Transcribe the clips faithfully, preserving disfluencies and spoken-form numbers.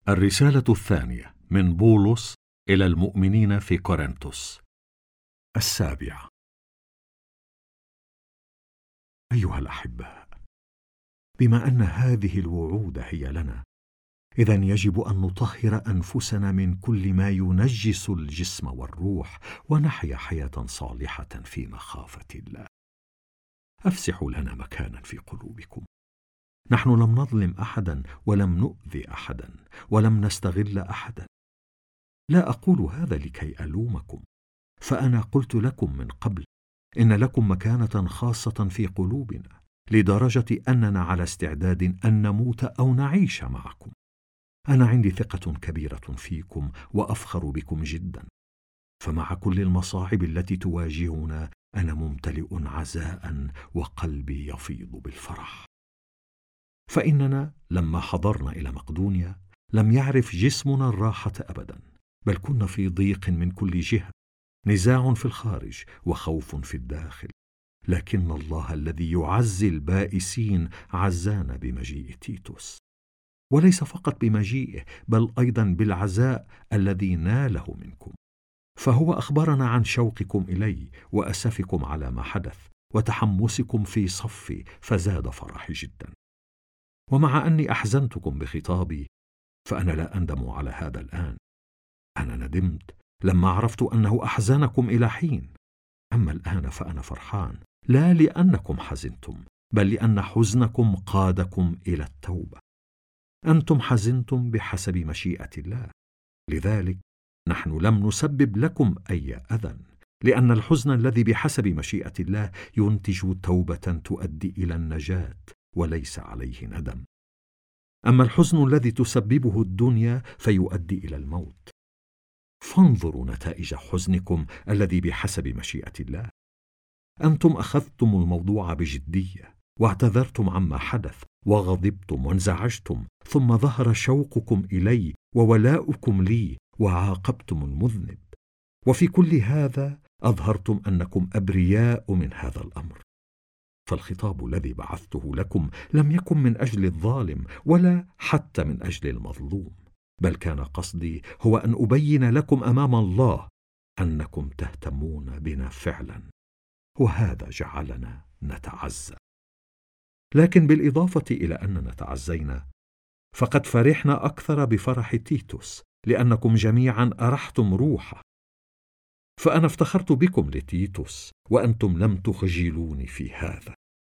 الرسالة الثانية من بولس إلى المؤمنين في كورنثوس. السابعة. أيها الأحباء، بما أن هذه الوعود هي لنا، إذن يجب أن نطهر أنفسنا من كل ما ينجس الجسم والروح، ونحيا حياة صالحة في مخافة الله. أفسحوا لنا مكانا في قلوبكم. نحن لم نظلم أحدا، ولم نؤذي أحدا، ولم نستغل أحدا. لا أقول هذا لكي ألومكم، فأنا قلت لكم من قبل إن لكم مكانة خاصة في قلوبنا، لدرجة أننا على استعداد أن نموت أو نعيش معكم. أنا عندي ثقة كبيرة فيكم وأفخر بكم جدا، فمع كل المصاعب التي تواجهنا أنا ممتلئ عزاء وقلبي يفيض بالفرح. فإننا لما حضرنا إلى مقدونيا لم يعرف جسمنا الراحة أبدا، بل كنا في ضيق من كل جهة، نزاع في الخارج وخوف في الداخل. لكن الله الذي يعزي البائسين عزانا بمجيء تيتوس، وليس فقط بمجيئه بل أيضا بالعزاء الذي ناله منكم. فهو أخبرنا عن شوقكم إلي وأسفكم على ما حدث وتحمسكم في صفي، فزاد فرحي جدا. ومع أني أحزنتكم بخطابي فأنا لا أندم على هذا الآن. أنا ندمت لما عرفت أنه أحزنكم إلى حين، أما الآن فأنا فرحان، لا لأنكم حزنتم بل لأن حزنكم قادكم إلى التوبة. أنتم حزنتم بحسب مشيئة الله، لذلك نحن لم نسبب لكم أي أذى، لأن الحزن الذي بحسب مشيئة الله ينتج توبة تؤدي إلى النجاة وليس عليه ندم. أما الحزن الذي تسببه الدنيا فيؤدي إلى الموت. فانظروا نتائج حزنكم الذي بحسب مشيئة الله. أنتم أخذتم الموضوع بجدية، واعتذرتم عما حدث، وغضبتم وانزعجتم، ثم ظهر شوقكم إلي وولاؤكم لي، وعاقبتم المذنب. وفي كل هذا أظهرتم أنكم أبرياء من هذا الأمر. فالخطاب الذي بعثته لكم لم يكن من أجل الظالم ولا حتى من أجل المظلوم، بل كان قصدي هو أن أبين لكم أمام الله أنكم تهتمون بنا فعلا، وهذا جعلنا نتعزى. لكن بالإضافة إلى أننا تعزينا، فقد فرحنا أكثر بفرح تيتوس، لأنكم جميعا أرحتم روحه. فأنا افتخرت بكم لتيتوس، وأنتم لم تخجلوني في هذا.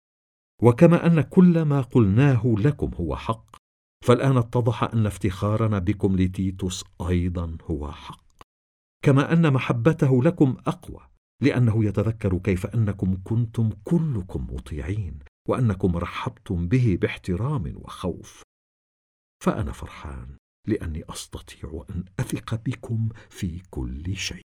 وكما أن كل ما قلناه لكم هو حق، فالآن اتضح أن افتخارنا بكم لتيتوس أيضا هو حق، كما أن محبته لكم أقوى، لأنه يتذكر كيف أنكم كنتم كلكم مطيعين، وأنكم رحبتم به باحترام وخوف. فأنا فرحان لأني أستطيع أن أثق بكم في كل شيء.